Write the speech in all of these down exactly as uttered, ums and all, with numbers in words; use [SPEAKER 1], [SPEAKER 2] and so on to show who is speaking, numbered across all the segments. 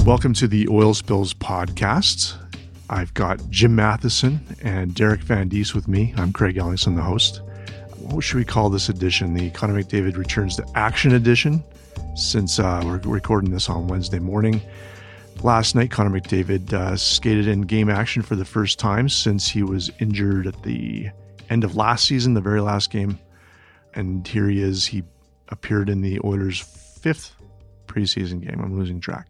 [SPEAKER 1] Welcome to the Oil Spills podcast. I've got Jim Matheson and Derek Van Diest with me. I'm Craig Ellingson, the host. What should we call this edition? The Connor McDavid Returns to Action edition, since uh, we're recording this on Wednesday morning. Last night, Connor McDavid uh, skated in game action for the first time since he was injured at the end of last season, the very last game. And here he is. He appeared in the Oilers' fifth preseason game. I'm losing track.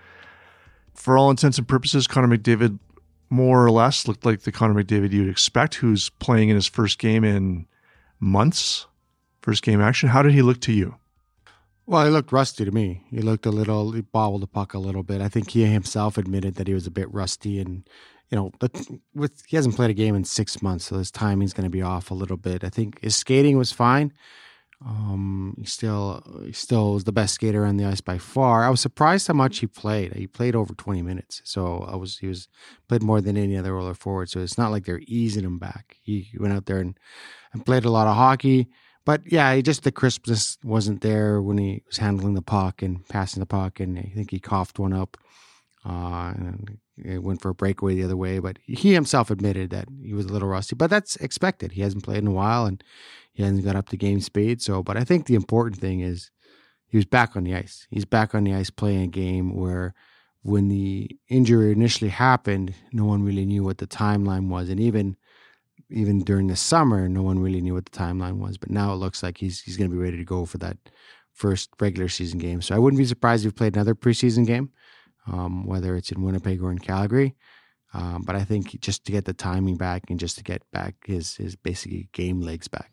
[SPEAKER 1] For all intents and purposes, Connor McDavid more or less looked like the Connor McDavid you'd expect, who's playing in his first game in months, first game action. How did he look to you?
[SPEAKER 2] Well, he looked rusty to me. He looked a little, he bobbled the puck a little bit. I think he himself admitted that he was a bit rusty, and you know, with he hasn't played a game in six months, so his timing's going to be off a little bit. I think his skating was fine. Um, he still, he still was the best skater on the ice by far. I was surprised how much he played. He played over twenty minutes, so I was he was played more than any other Oiler forward. So it's not like they're easing him back. He went out there and, and played a lot of hockey. But yeah, he just the crispness wasn't there when he was handling the puck and passing the puck, and I think he coughed one up. Uh, and it went for a breakaway the other way, but he himself admitted that he was a little rusty. But that's expected. He hasn't played in a while, and he hasn't got up to game speed. So, but I think the important thing is he was back on the ice. He's back on the ice playing a game where, when the injury initially happened, no one really knew what the timeline was, and even even during the summer, no one really knew what the timeline was. But now it looks like he's he's going to be ready to go for that first regular season game. So I wouldn't be surprised if he played another preseason game. Um, whether it's in Winnipeg or in Calgary. Um, but I think just to get the timing back and just to get back his, his basically game legs back.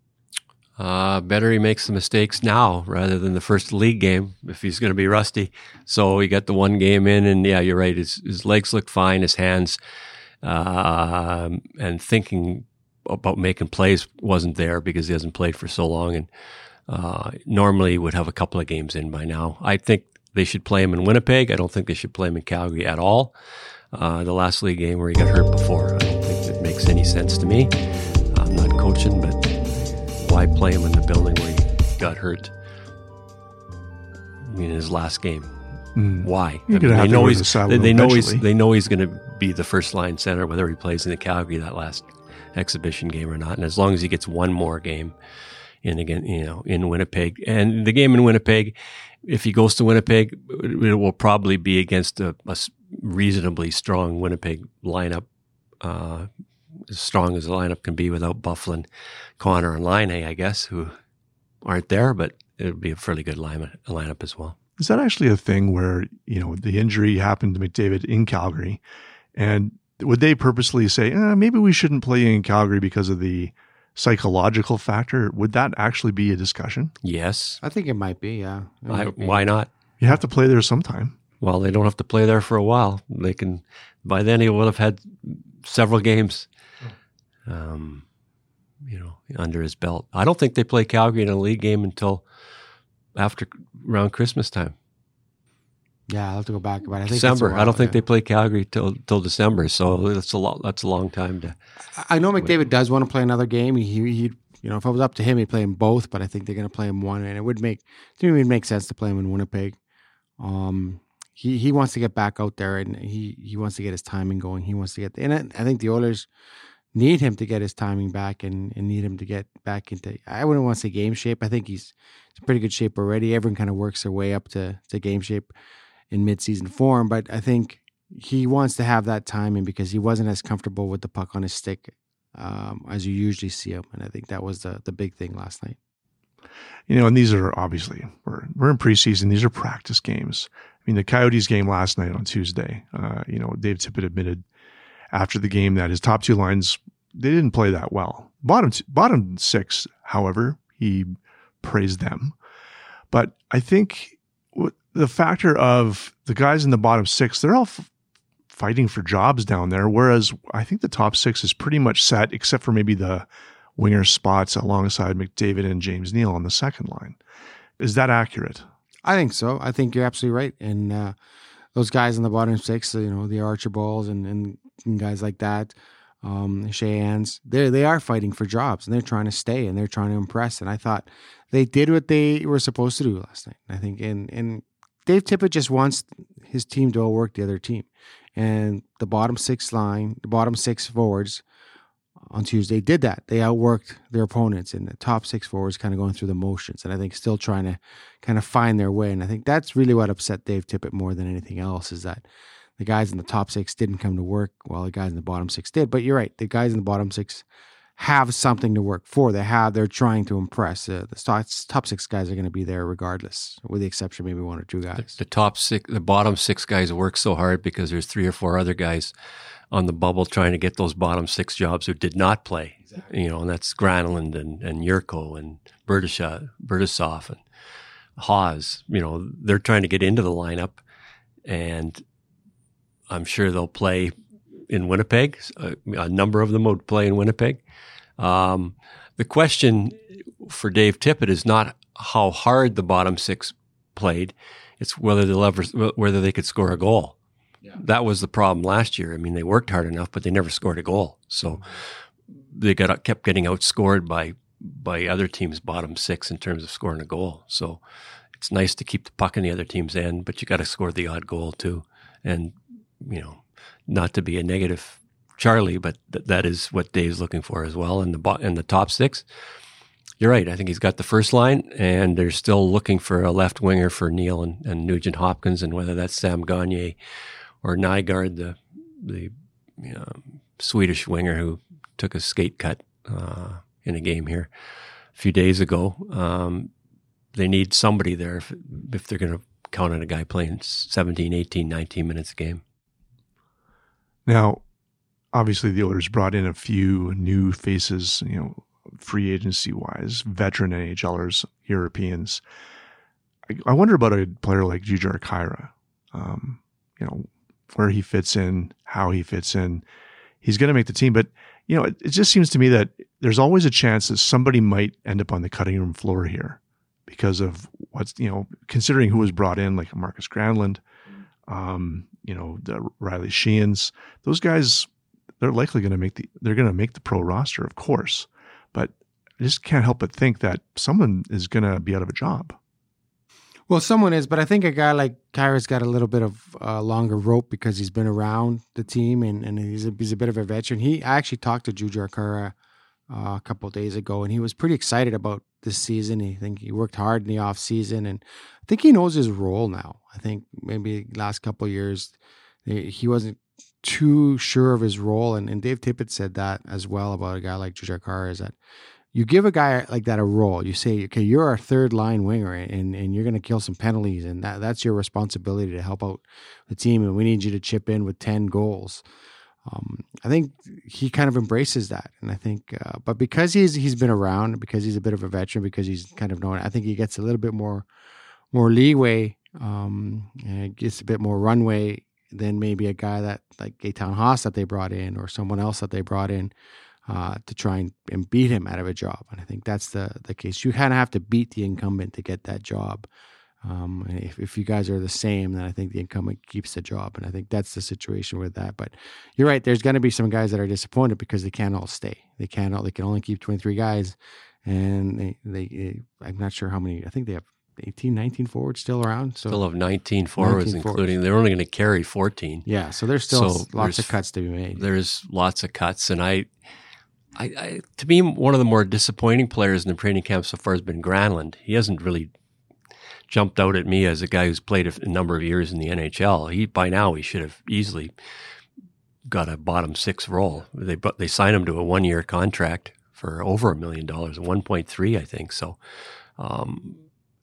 [SPEAKER 3] Uh, better he makes the mistakes now rather than the first league game if he's going to be rusty. So he got the one game in, and yeah, you're right. His, his legs looked fine, his hands, uh, and thinking about making plays wasn't there because he hasn't played for so long, and uh, normally would have a couple of games in by now. I think they should play him in Winnipeg. I don't think they should play him in Calgary at all. Uh, the last league game where he got hurt before, I don't think that makes any sense to me. I'm not coaching, but why play him in the building where he got hurt? I mean, his last game. Mm. Why? I mean, they, know he's, the they, they know he's they know he's going to be the first line center, whether he plays in the Calgary that last exhibition game or not. And as long as he gets one more game in again, you know, in Winnipeg, and the game in Winnipeg, if he goes to Winnipeg, it will probably be against a, a reasonably strong Winnipeg lineup, uh, as strong as the lineup can be without Byfuglien, Connor, and Laine, I guess, who aren't there, but it would be a fairly good lineup, lineup as well.
[SPEAKER 1] Is that actually a thing where, you know, the injury happened to McDavid in Calgary, and would they purposely say, eh, maybe we shouldn't play in Calgary because of the psychological factor? Would that actually be a discussion?
[SPEAKER 3] Yes.
[SPEAKER 2] I think it might be, yeah.
[SPEAKER 3] Why,
[SPEAKER 2] might be.
[SPEAKER 3] Why not?
[SPEAKER 1] You have to play there sometime.
[SPEAKER 3] Well, they don't have to play there for a while. They can, by then he will have had several games, um, you know, under his belt. I don't think they play Calgary in a league game until after, around Christmas time.
[SPEAKER 2] Yeah, I'll have to go back. But I think
[SPEAKER 3] December.
[SPEAKER 2] While,
[SPEAKER 3] I don't think
[SPEAKER 2] yeah.
[SPEAKER 3] they play Calgary till till December. So that's a lot. That's a long time to.
[SPEAKER 2] I know McDavid wait. does want to play another game. He, he, you know, if it was up to him, he'd play them both. But I think they're going to play him one, and it would make, to me, it would make sense to play him in Winnipeg. Um, he he wants to get back out there, and he he wants to get his timing going. He wants to get, and I, I think the Oilers need him to get his timing back, and, and need him to get back into. I wouldn't want to say game shape. I think he's in pretty good shape already. Everyone kind of works their way up to to game shape in mid-season form, but I think he wants to have that timing because he wasn't as comfortable with the puck on his stick um, as you usually see him, and I think that was the the big thing last night.
[SPEAKER 1] You know, and these are obviously, we're we're in preseason, these are practice games. I mean, the Coyotes game last night on Tuesday, uh, you know, Dave Tippett admitted after the game that his top two lines, they didn't play that well. Bottom, bottom six, however, he praised them. But I think the factor of the guys in the bottom six, they're all f- fighting for jobs down there, whereas I think the top six is pretty much set, except for maybe the winger spots alongside McDavid and James Neal on the second line. Is that accurate?
[SPEAKER 2] I think so. I think you're absolutely right. And uh, those guys in the bottom six, you know, the Archibalds and, and, and guys like that, um, Sheahan's, they they are fighting for jobs, and they're trying to stay, and they're trying to impress. And I thought they did what they were supposed to do last night. I think, and and Dave Tippett just wants his team to outwork the other team. And the bottom six line, the bottom six forwards on Tuesday did that. They outworked their opponents, and the top six forwards kind of going through the motions, and I think still trying to kind of find their way. And I think that's really what upset Dave Tippett more than anything else, is that the guys in the top six didn't come to work while the guys in the bottom six did. But you're right, the guys in the bottom six have something to work for. They have, they're trying to impress. Uh, the top, top six guys are going to be there regardless, with the exception of maybe one or two guys.
[SPEAKER 3] The, the top six, the bottom six guys work so hard because there's three or four other guys on the bubble trying to get those bottom six jobs who did not play. Exactly. You know, and that's Granlund and, and Yurko and Berdyshaw, Berdysov and Haas. You know, they're trying to get into the lineup, and I'm sure they'll play in Winnipeg. A, a number of them would play in Winnipeg. Um, the question for Dave Tippett is not how hard the bottom six played; it's whether they'll ever, whether they could score a goal. Yeah. That was the problem last year. I mean, they worked hard enough, but they never scored a goal. So they got kept getting outscored by by other teams' bottom six in terms of scoring a goal. So it's nice to keep the puck in the other team's end, but you got to score the odd goal too. And you know, not to be a negative Charlie, but th- that is what Dave's looking for as well. In the bo- in the top six, you're right. I think he's got the first line, and they're still looking for a left winger for Neil and, and Nugent Hopkins, and whether that's Sam Gagner or Nygaard, the the you know, Swedish winger who took a skate cut uh, in a game here a few days ago. Um, they need somebody there if, if they're going to count on a guy playing seventeen, eighteen, nineteen minutes a game.
[SPEAKER 1] Now, obviously, the Oilers brought in a few new faces, you know, free agency wise, veteran NHLers, Europeans. I, I wonder about a player like Jujhar Khaira. Um, you know, where he fits in, how he fits in. He's going to make the team, but you know, it, it just seems to me that there's always a chance that somebody might end up on the cutting room floor here because of what's, you know, considering who was brought in, like Marcus Granlund, um, you know, the Riley Sheehan's. Those guys, they're likely going to make the, they're going to make the pro roster, of course, but I just can't help but think that someone is going to be out of a job.
[SPEAKER 2] Well, someone is, but I think a guy like Khaira's got a little bit of uh, longer rope because he's been around the team and, and he's, a, he's a bit of a veteran. He I actually talked to Jujhar Khaira uh, a couple of days ago, and he was pretty excited about this season. He think he worked hard in the off season, and I think he knows his role now. I think maybe last couple of years he wasn't too sure of his role, and, and Dave Tippett said that as well about a guy like Jujhar Khaira, is that you give a guy like that a role. You say, okay, you're our third line winger, and, and you're going to kill some penalties, and that, that's your responsibility to help out the team, and we need you to chip in with ten goals. Um, I think he kind of embraces that, and I think, uh, but because he's he's been around, because he's a bit of a veteran, because he's kind of known, I think he gets a little bit more more leeway, um, and gets a bit more runway than maybe a guy that like Gaetan Haas that they brought in, or someone else that they brought in. Uh, to try and, and beat him out of a job. And I think that's the, the case. You kind of have to beat the incumbent to get that job. Um, and if, if you guys are the same, then I think the incumbent keeps the job. And I think that's the situation with that. But you're right. There's going to be some guys that are disappointed because they can't all stay. They can't all, they can only keep twenty-three guys. And they, they, I'm not sure how many, I think they have eighteen, nineteen forwards still around. So
[SPEAKER 3] still have nineteen forwards, nineteen including forwards. They're only going to carry fourteen.
[SPEAKER 2] Yeah. So there's still
[SPEAKER 3] so
[SPEAKER 2] lots of cuts to be made.
[SPEAKER 3] There's lots of cuts. And I, I, I, to me, one of the more disappointing players in the training camp so far has been Granlund. He hasn't really jumped out at me as a guy who's played a, a number of years in the N H L. He by now he should have easily got a bottom six role. They they signed him to a one year contract for over a million dollars, one point three, I think. So um,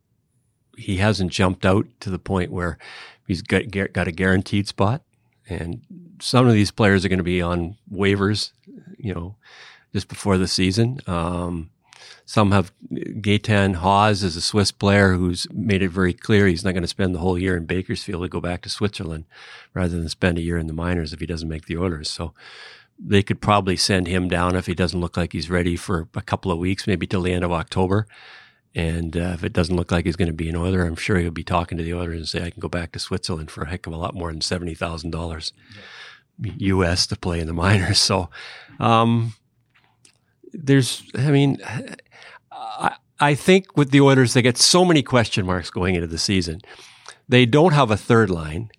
[SPEAKER 3] he hasn't jumped out to the point where he's got got a guaranteed spot. And some of these players are going to be on waivers, you know, just before the season. Um, some have Gaetan Haas is a Swiss player who's made it very clear he's not going to spend the whole year in Bakersfield to go back to Switzerland rather than spend a year in the minors if he doesn't make the Oilers. So they could probably send him down if he doesn't look like he's ready for a couple of weeks, maybe till the end of October. And uh, if it doesn't look like he's going to be an Oiler, I'm sure he'll be talking to the Oilers and say, I can go back to Switzerland for a heck of a lot more than seventy thousand dollars yeah. U S to play in the minors. So um, there's, I mean, I, I think with the Oilers, they get so many question marks going into the season. they don't have a third line.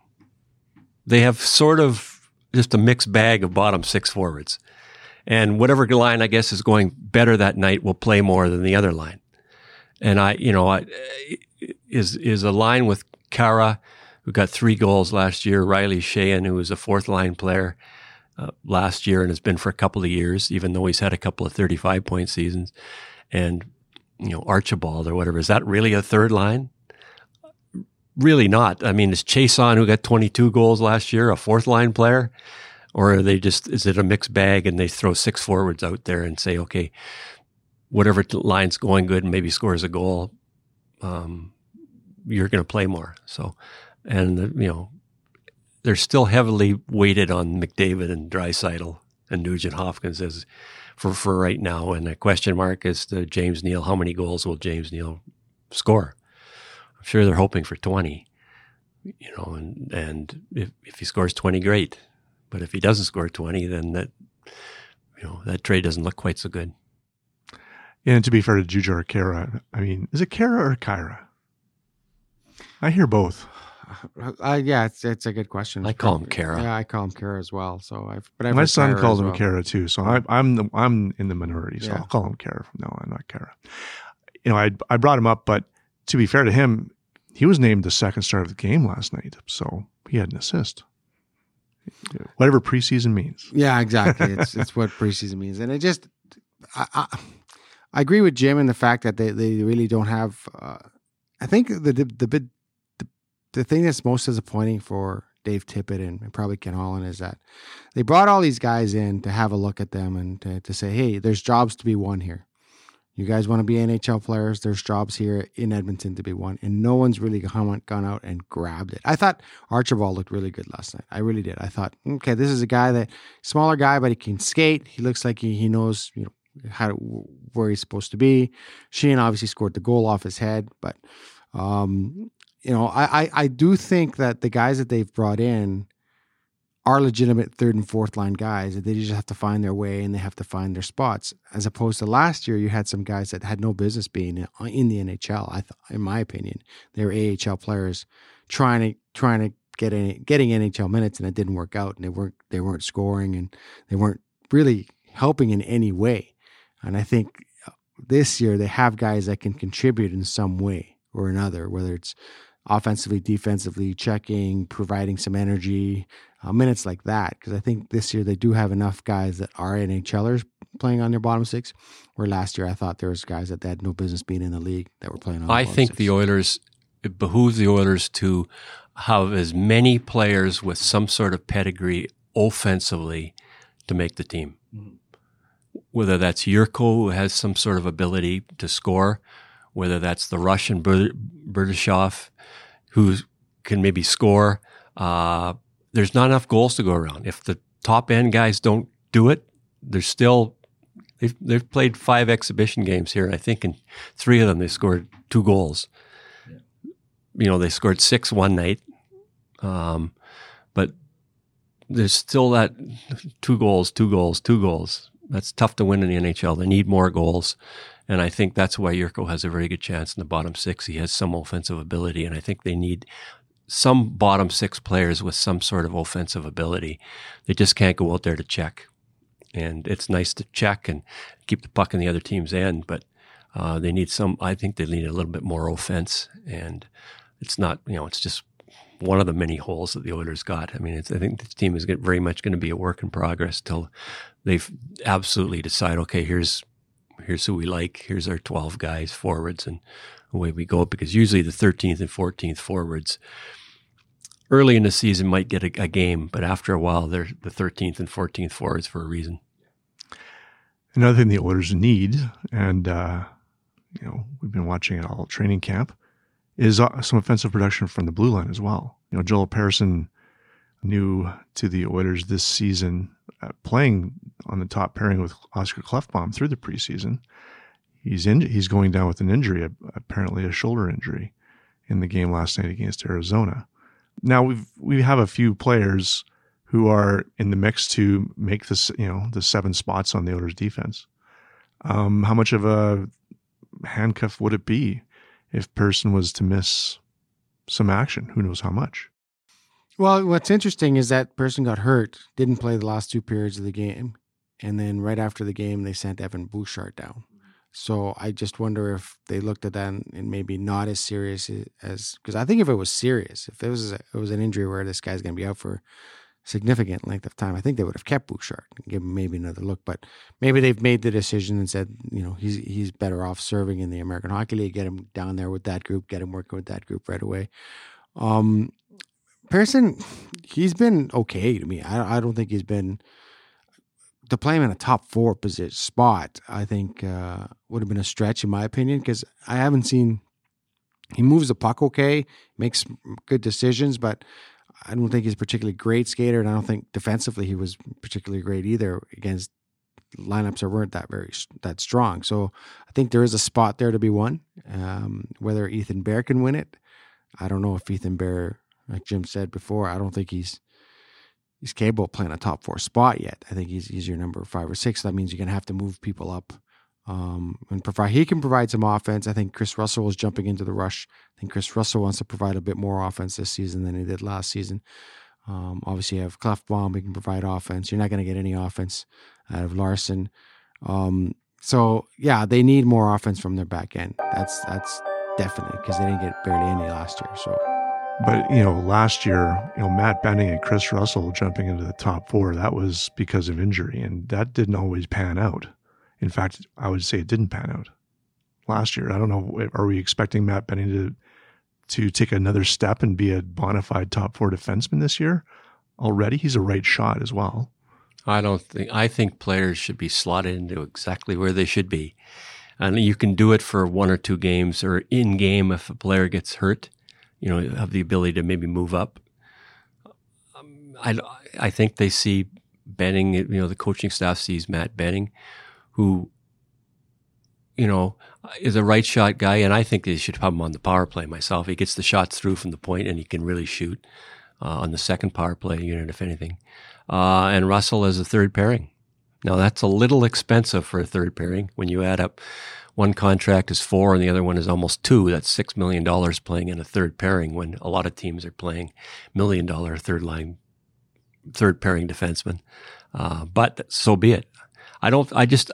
[SPEAKER 3] They have sort of just a mixed bag of bottom six forwards. And whatever line, I guess, is going better that night will play more than the other line. And I, you know, I, is is a line with Kara, who got three goals last year, Riley Sheahan, who was a fourth line player uh, last year and has been for a couple of years, even though he's had a couple of thirty-five point seasons, and, you know, Archibald or whatever. Is that really a third line? Really not. I mean, is Chason, who got twenty-two goals last year, a fourth line player? Or are they just, is it a mixed bag and they throw six forwards out there and say, okay, whatever line's going good and maybe scores a goal, um, you're going to play more. So, and, you know, they're still heavily weighted on McDavid and Draisaitl and Nugent Hopkins as for, for right now. And the question mark is to James Neal, how many goals will James Neal score? I'm sure they're hoping for twenty, you know, and, and if, if he scores twenty, great. But if he doesn't score twenty, then that, you know, that trade doesn't look quite so good.
[SPEAKER 1] And to be fair to Jujhar Khaira, I mean, is it Kara or Kyra? I hear both.
[SPEAKER 2] Uh, yeah, it's it's a good question.
[SPEAKER 3] I call him Kara.
[SPEAKER 2] Yeah, I call him Kara as well. So I've but I've
[SPEAKER 1] my son
[SPEAKER 2] Kara
[SPEAKER 1] calls
[SPEAKER 2] as
[SPEAKER 1] him
[SPEAKER 2] well.
[SPEAKER 1] Kara too. So I, I'm the I'm in the minority. So
[SPEAKER 2] Yeah.
[SPEAKER 1] I'll call him Kara. No, I'm not Kara. You know, I I brought him up, but to be fair to him, he was named the second star of the game last night. So he had an assist. Whatever preseason means.
[SPEAKER 2] Yeah, exactly. It's it's what preseason means, and it just I, I, I agree with Jim in the fact that they, they really don't have. Uh, I think the the the bit the, the thing that's most disappointing for Dave Tippett and, and probably Ken Holland is that they brought all these guys in to have a look at them and to, to say, hey, there's jobs to be won here. You guys want to be N H L players? There's jobs here in Edmonton to be won. And no one's really gone out and grabbed it. I thought Archibald looked really good last night. I really did. I thought, okay, this is a guy that, smaller guy, but he can skate. He looks like he, he knows, you know, how to, where he's supposed to be. Sheehan obviously scored the goal off his head. But, um, you know, I, I, I do think that the guys that they've brought in are legitimate third and fourth line guys that they just have to find their way and they have to find their spots. As opposed to last year, you had some guys that had no business being in the N H L. I thought, in my opinion, they were A H L players trying to trying to get any, getting N H L minutes, and it didn't work out. And they weren't they weren't scoring, and they weren't really helping in any way. And I think this year they have guys that can contribute in some way or another, whether it's offensively, defensively, checking, providing some energy, uh, minutes like that. Because I think this year they do have enough guys that are NHLers playing on their bottom six, where last year I thought there was guys that had no business being in the league that were playing on
[SPEAKER 3] I
[SPEAKER 2] the bottom
[SPEAKER 3] think
[SPEAKER 2] six.
[SPEAKER 3] the Oilers, it behooves the Oilers to have as many players with some sort of pedigree offensively to make the team. Mm-hmm. Whether that's Yurko, who has some sort of ability to score, whether that's the Russian Berdashov, who can maybe score. Uh, there's not enough goals to go around. If the top end guys don't do it, there's still they've they've played five exhibition games here, and I think in three of them they scored two goals. Yeah. You know, they scored six one night, um, but there's still that two goals, two goals, two goals. That's tough to win in the N H L. They need more goals. And I think that's why Yurko has a very good chance in the bottom six. He has some offensive ability, and I think they need some bottom six players with some sort of offensive ability. They just can't go out there to check. And it's nice to check and keep the puck in the other team's end, but uh, they need some, I think they need a little bit more offense. And it's not, you know, it's just one of the many holes that the Oilers got. I mean, it's, I think this team is very much going to be a work in progress till they've absolutely decide, okay, here's, here's who we like, here's our twelve guys forwards, and away we go. Because usually the thirteenth and fourteenth forwards early in the season might get a, a game, but after a while they're the thirteenth and fourteenth forwards for a reason.
[SPEAKER 1] Another thing the Oilers need, and uh, you know, we've been watching it all training camp, is uh, some offensive production from the blue line as well. You know, Joel Persson, new to the Oilers this season, uh, playing on the top pairing with Oscar Klefbom through the preseason. He's in, he's going down with an injury, apparently a shoulder injury, in the game last night against Arizona. Now we've we have a few players who are in the mix to make this, you know, the seven spots on the Oilers defense. Um, how much of a handcuff would it be if Persson was to miss some action. Who knows how much?
[SPEAKER 2] Well, what's interesting is that person got hurt, didn't play the last two periods of the game, and then right after the game, they sent Evan Bouchard down. So I just wonder if they looked at that and maybe not as serious as, because I think if it was serious, if it was a, it was an injury where this guy's going to be out for a significant length of time, I think they would have kept Bouchard and give him maybe another look. But maybe they've made the decision and said, you know, he's he's better off serving in the American Hockey League. Get him down there with that group. Get him working with that group right away. Um, Pearson, he's been okay to me. I I don't think he's been. To play him in a top four position spot, I think uh, would have been a stretch in my opinion, because I haven't seen, he moves the puck okay, makes good decisions, but I don't think he's a particularly great skater, and I don't think defensively he was particularly great either against lineups that weren't that very that strong. So I think there is a spot there to be won. Um, whether Ethan Bear can win it, I don't know if Ethan Bear, like Jim said before, I don't think he's He's capable of playing a top four spot yet. I think he's he's your number five or six. That means you're going to have to move people up um, and provide. He can provide some offense. I think Chris Russell is jumping into the rush. I think Chris Russell wants to provide a bit more offense this season than he did last season. Um, obviously, you have Klefbom. He can provide offense. You're not going to get any offense out of Larson. Um, so yeah, they need more offense from their back end. That's that's definitely, because they didn't get barely any last year. So.
[SPEAKER 1] But, you know, last year, you know, Matt Benning and Chris Russell jumping into the top four, that was because of injury, and that didn't always pan out. In fact, I would say it didn't pan out last year. I don't know, are we expecting Matt Benning to to take another step and be a bona fide top four defenseman this year already? He's a right shot as well.
[SPEAKER 3] I don't think, I think players should be slotted into exactly where they should be. And you can do it for one or two games or in game if a player gets hurt. You know, have the ability to maybe move up. Um, I, I think they see Benning, you know, the coaching staff sees Matt Benning, who, you know, is a right shot guy, and I think they should have him on the power play myself. He gets the shots through from the point, and he can really shoot uh, on the second power play unit, if anything. Uh, and Russell as a third pairing. Now, that's a little expensive for a third pairing when you add up. One contract is four and the other one is almost two. That's six million dollars playing in a third pairing when a lot of teams are playing million dollar third line, third pairing defensemen. Uh, but so be it. I don't, I just,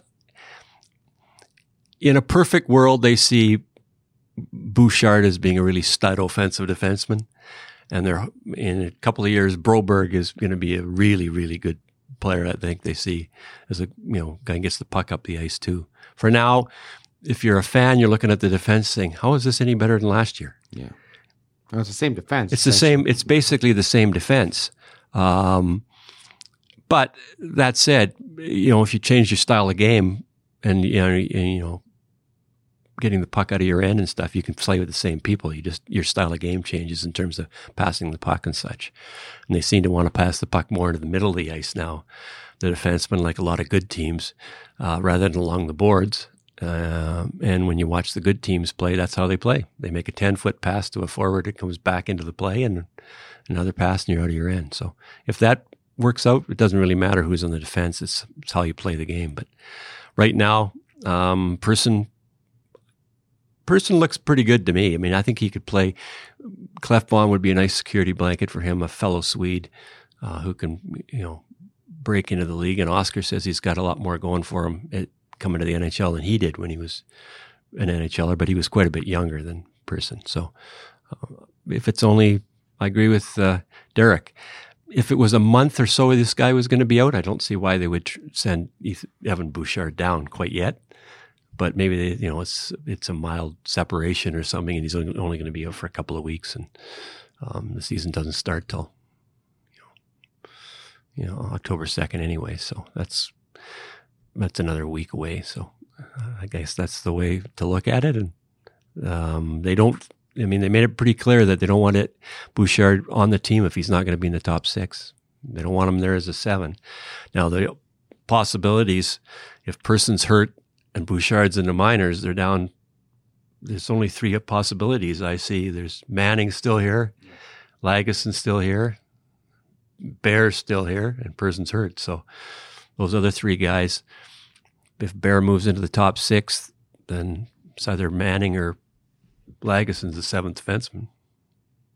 [SPEAKER 3] in a perfect world, they see Bouchard as being a really stud offensive defenseman. And they're, in a couple of years, Broberg is going to be a really, really good player. I think they see as a, you know, guy gets the puck up the ice too. For now, if you're a fan, you're looking at the defense saying, how is this any better than last year?
[SPEAKER 2] Yeah. Well, it's the same defense.
[SPEAKER 3] It's the same. It's basically the same defense. Um, but that said, you know, if you change your style of game and, you know, and, you know, getting the puck out of your end and stuff, you can play with the same people. You just, your style of game changes in terms of passing the puck and such. And they seem to want to pass the puck more into the middle of the ice now, the defensemen, like a lot of good teams, uh, rather than along the boards. Uh, and when you watch the good teams play, that's how they play. They make a ten-foot pass to a forward, it comes back into the play, and another pass, and you're out of your end. So if that works out, it doesn't really matter who's on the defense. It's, it's how you play the game. But right now, um, Person Person looks pretty good to me. I mean, I think he could play. Klefbom would be a nice security blanket for him, a fellow Swede uh, who can, you know, break into the league. And Oscar says he's got a lot more going for him at, coming to the N H L than he did when he was an N H L er, but he was quite a bit younger than Person. So uh, if it's only, I agree with uh, Derek, if it was a month or so this guy was going to be out, I don't see why they would tr- send Ethan, Evan Bouchard down quite yet. But maybe they, you know, it's it's a mild separation or something, and he's only, only going to be out for a couple of weeks, and um, the season doesn't start till you know, you know October second anyway. So that's that's another week away. So uh, I guess that's the way to look at it. And um, they don't. I mean, they made it pretty clear that they don't want it Bouchard on the team if he's not going to be in the top six. They don't want him there as a seven. Now the possibilities, if Person's hurt and Bouchard's in the minors, they're down. There's only three possibilities I see. There's Manning still here, Laguson's still here, Bear's still here, and Person's hurt. So those other three guys, if Bear moves into the top six, then it's either Manning or Laguson's the seventh defenseman.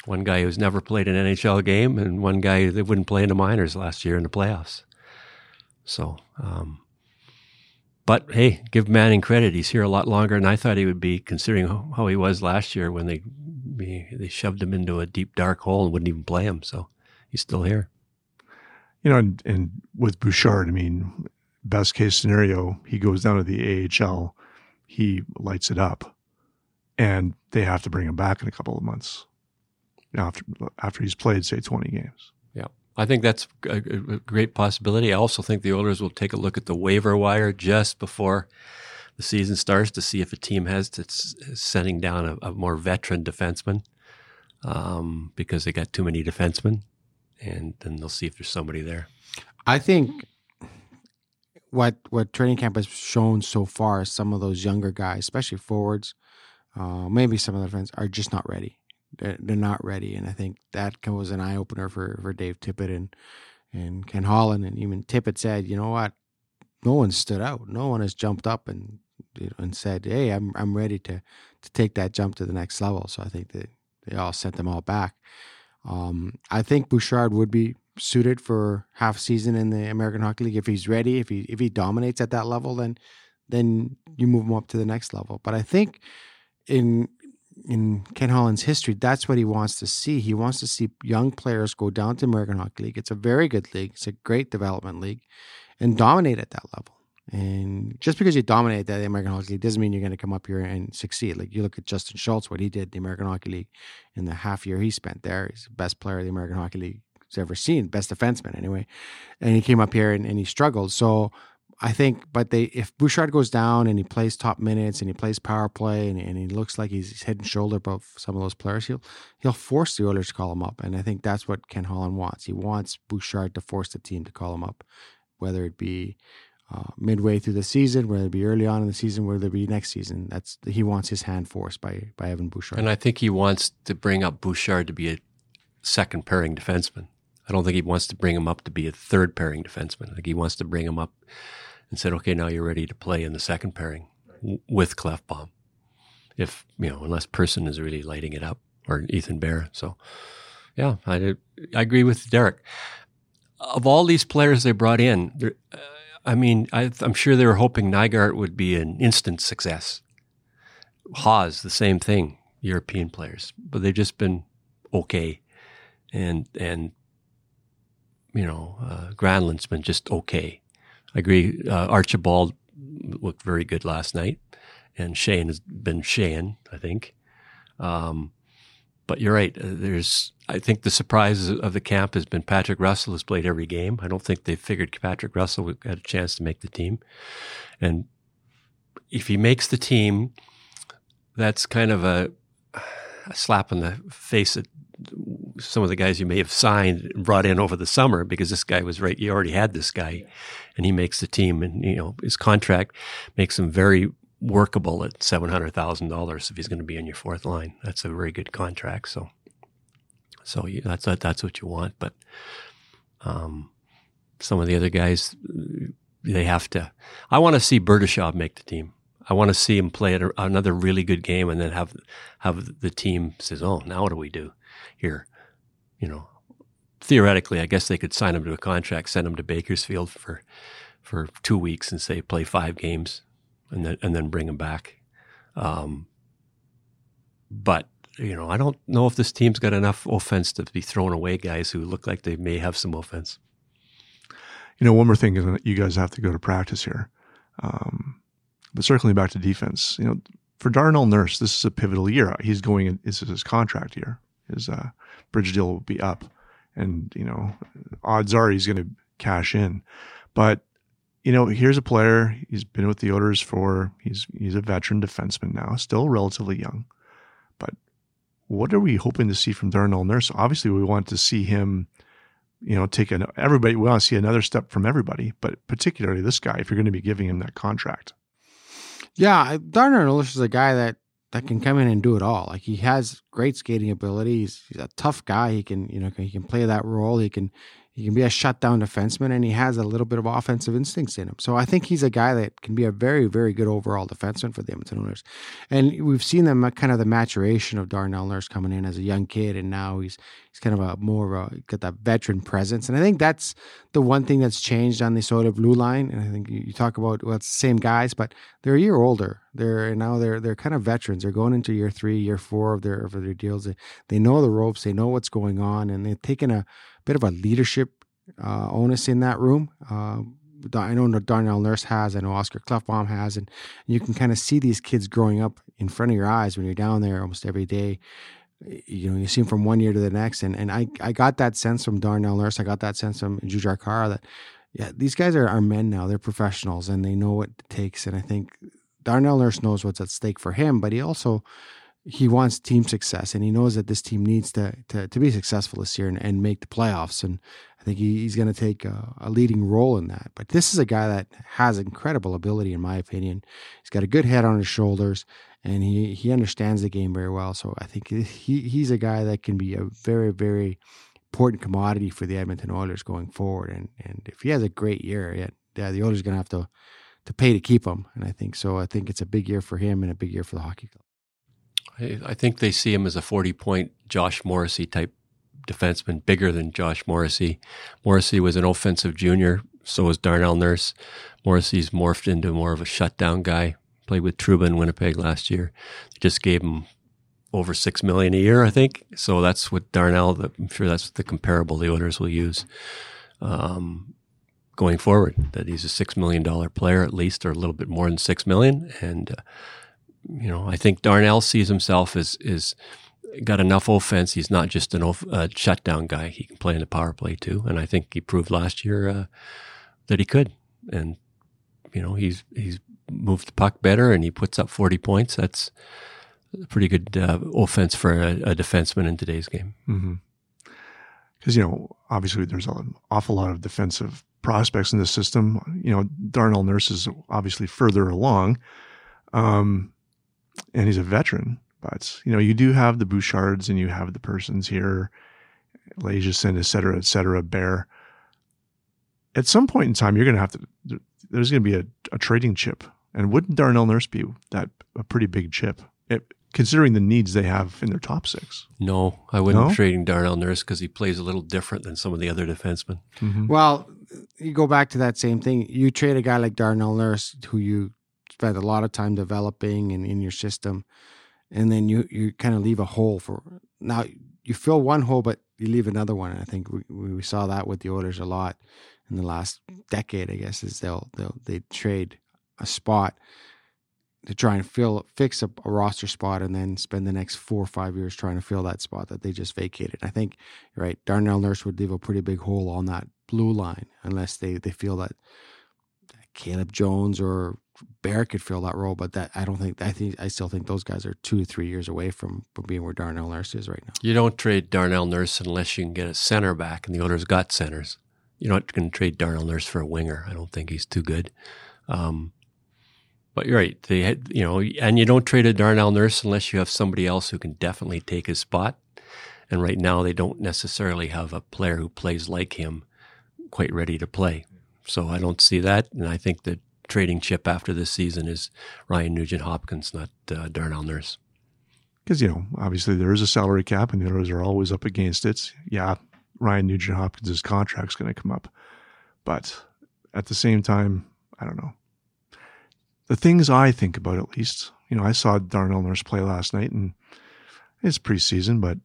[SPEAKER 3] One guy who's never played an N H L game, and one guy that wouldn't play in the minors last year in the playoffs. So, um, but hey, give Manning credit. He's here a lot longer than I thought he would be, considering how he was last year when they they shoved him into a deep, dark hole and wouldn't even play him. So he's still here.
[SPEAKER 1] You know, and, and with Bouchard, I mean, best case scenario, he goes down to the A H L, he lights it up, and they have to bring him back in a couple of months after after he's played, say, twenty games.
[SPEAKER 3] Yeah, I think that's a, a great possibility. I also think the Oilers will take a look at the waiver wire just before the season starts to see if a team has to sending down a, a more veteran defenseman um, because they got too many defensemen, and then they'll see if there's somebody there.
[SPEAKER 2] I think what what training camp has shown so far is some of those younger guys, especially forwards, uh, maybe some of the friends, are just not ready. They're, they're not ready, and I think that was an eye opener for, for Dave Tippett and and Ken Holland, and even Tippett said, you know what, no one stood out, no one has jumped up and you know, and said, hey, I'm I'm ready to to take that jump to the next level. So I think that they all sent them all back. Um, I think Bouchard would be suited for half season in the American Hockey League if he's ready. If he if he dominates at that level, then then you move him up to the next level. But I think in in Ken Holland's history, that's what he wants to see. He wants to see young players go down to American Hockey League. It's a very good league. It's a great development league, and dominate at that level. And just because you dominate that the American Hockey League doesn't mean you're going to come up here and succeed. Like you look at Justin Schultz, what he did in the American Hockey League in the half year he spent there. He's the best player the American Hockey League has ever seen, best defenseman anyway. And he came up here and, and he struggled. So I think, but they if Bouchard goes down and he plays top minutes and he plays power play and, and he looks like he's head and shoulder above some of those players, he'll he'll force the Oilers to call him up. And I think that's what Ken Holland wants. He wants Bouchard to force the team to call him up, whether it be uh, midway through the season, whether it be early on in the season, whether it be next season. That's he wants his hand forced by by Evan Bouchard.
[SPEAKER 3] And I think he wants to bring up Bouchard to be a second pairing defenseman. I don't think he wants to bring him up to be a third pairing defenseman. I think he wants to bring him up and said, okay, now you're ready to play in the second pairing w- with Klefbom. If, you know, unless Person is really lighting it up, or Ethan Bear. So, yeah, I, I agree with Derek. Of all these players they brought in, uh, I mean, I, I'm sure they were hoping Nygaard would be an instant success. Haas, the same thing, European players, but they've just been okay. And, and you know, uh, Granlund's been just okay. I agree. Uh, Archibald looked very good last night, and Shane has been Shane, I think. Um, but you're right. Uh, there's, I think the surprise of the camp has been Patrick Russell has played every game. I don't think they figured Patrick Russell had a chance to make the team. And if he makes the team, that's kind of a, a slap in the face at some of the guys you may have signed and brought in over the summer, because this guy was right. You already had this guy, and he makes the team, and you know his contract makes him very workable at seven hundred thousand dollars if he's going to be in your fourth line. That's a very good contract. So, so you, that's that's what you want. But um, some of the other guys, they have to. I want to see Berdashov make the team. I want to see him play at a, another really good game, and then have have the team says, "Oh, now what do we do here?" You know, theoretically, I guess they could sign him to a contract, send him to Bakersfield for for two weeks, and say play five games, and then and then bring him back. Um, but you know, I don't know if this team's got enough offense to be throwing away guys who look like they may have some offense.
[SPEAKER 1] You know, one more thing is that you guys have to go to practice here. Um, but circling back to defense, you know, for Darnell Nurse, this is a pivotal year. He's going in, this is his contract year. His uh, bridge deal will be up, and you know, odds are he's going to cash in. But you know, here's a player. He's been with the Oilers for he's he's a veteran defenseman now, still relatively young. But what are we hoping to see from Darnell Nurse? Obviously, we want to see him, you know, take an everybody. We want to see another step from everybody, but particularly this guy. If you're going to be giving him that contract,
[SPEAKER 2] yeah, Darnell Nurse is a guy that. that can come in and do it all. Like he has great skating ability. He's, he's a tough guy. He can, you know, he can play that role. He can, He can be a shutdown defenseman, and he has a little bit of offensive instincts in him. So I think he's a guy that can be a very, very good overall defenseman for the Edmonton Oilers. And we've seen them kind of the maturation of Darnell Nurse coming in as a young kid, and now he's he's kind of a more of a got that veteran presence. And I think that's the one thing that's changed on this Oilers blue line. And I think you, you talk about well, it's the same guys, but they're a year older. They're now they're they're kind of veterans. They're going into year three, year four of their of their deals. They, they know the ropes. They know what's going on, and they've taken a bit of a leadership uh, onus in that room. Uh, I know Darnell Nurse has, I know Oscar Klefbom has, and you can kind of see these kids growing up in front of your eyes when you're down there almost every day. You know, you see them from one year to the next, and and I, I got that sense from Darnell Nurse. I got that sense from Jujhar Khaira that, yeah, these guys are, are men now. They're professionals, and they know what it takes. And I think Darnell Nurse knows what's at stake for him, but he also he wants team success, and he knows that this team needs to to, to be successful this year and, and make the playoffs. And I think he, he's going to take a, a leading role in that. But this is a guy that has incredible ability, in my opinion. He's got a good head on his shoulders, and he, he understands the game very well. So I think he he's a guy that can be a very, very important commodity for the Edmonton Oilers going forward. And and if he has a great year, yeah, yeah the Oilers are going to have to to pay to keep him. And I think so. I think it's a big year for him and a big year for the hockey club.
[SPEAKER 3] I think they see him as a forty-point Josh Morrissey type defenseman, bigger than Josh Morrissey. Morrissey was an offensive junior, so was Darnell Nurse. Morrissey's morphed into more of a shutdown guy. Played with Trouba in Winnipeg last year. They just gave him over six million dollars a year, I think. So that's what Darnell, I'm sure that's the comparable the Oilers will use um, going forward, that he's a six million dollars player at least, or a little bit more than six million dollars. And uh, you know, I think Darnell sees himself as is got enough offense. He's not just an off, uh, shutdown guy. He can play in the power play too, and I think he proved last year uh, that he could. And you know, he's he's moved the puck better, and he puts up forty points. That's a pretty good uh, offense for a, a defenseman in today's game.
[SPEAKER 1] Because mm-hmm. you know, obviously, there's an awful lot of defensive prospects in the system. You know, Darnell Nurse is obviously further along. Um, And he's a veteran, but you know, you do have the Bouchards and you have the persons here, Lagesson, et cetera, et cetera, Bear. At some point in time, you're going to have to, there's going to be a, a trading chip. And wouldn't Darnell Nurse be that a pretty big chip, it, considering the needs they have in their top six?
[SPEAKER 3] No, I wouldn't
[SPEAKER 1] no?
[SPEAKER 3] be trading Darnell Nurse because he plays a little different than some of the other defensemen.
[SPEAKER 2] Mm-hmm. Well, you go back to that same thing. You trade a guy like Darnell Nurse, who you spent a lot of time developing and in your system, and then you, you kind of leave a hole for now. You fill one hole, but you leave another one. And I think we, we saw that with the Oilers a lot in the last decade. I guess is they'll they'll they trade a spot to try and fill fix a, a roster spot, and then spend the next four or five years trying to fill that spot that they just vacated. I think you're right. Darnell Nurse would leave a pretty big hole on that blue line unless they they feel that Caleb Jones or Bear could fill that role, but that I don't think. I think I still think those guys are two, three years away from, from being where Darnell Nurse is right now.
[SPEAKER 3] You don't trade Darnell Nurse unless you can get a center back, and the Oilers got centers. You're not going to trade Darnell Nurse for a winger. I don't think he's too good. Um, but you're right. They had, you know, and you don't trade a Darnell Nurse unless you have somebody else who can definitely take his spot. And right now, they don't necessarily have a player who plays like him quite ready to play. So I don't see that, and I think that trading chip after this season is Ryan Nugent-Hopkins, not uh, Darnell Nurse.
[SPEAKER 1] Because, you know, obviously there is a salary cap and the Oilers are always up against it. Yeah, Ryan Nugent-Hopkins' contract's going to come up. But at the same time, I don't know. The things I think about, at least, you know, I saw Darnell Nurse play last night, and it's preseason, but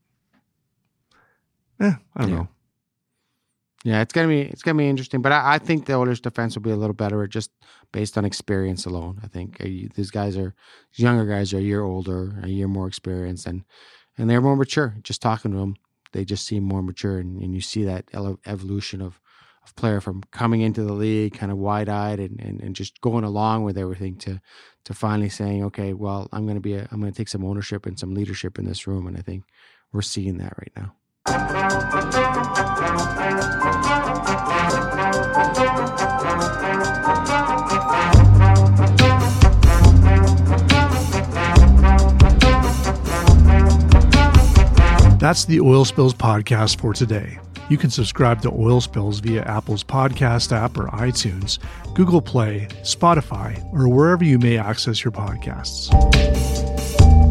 [SPEAKER 1] eh, I don't
[SPEAKER 2] yeah.
[SPEAKER 1] know.
[SPEAKER 2] Yeah, it's gonna be it's gonna be interesting, but I, I think the Oilers' defense will be a little better just based on experience alone. I think uh, these guys are these younger guys are a year older, a year more experienced, and and they're more mature. Just talking to them, they just seem more mature, and, and you see that ele- evolution of of player from coming into the league kind of wide eyed and, and, and just going along with everything to to finally saying, okay, well, I'm gonna be a, I'm gonna take some ownership and some leadership in this room, and I think we're seeing that right now.
[SPEAKER 1] That's the Oil Spills podcast for today. You can subscribe to Oil Spills via Apple's podcast app or iTunes, Google Play, Spotify, or wherever you may access your podcasts.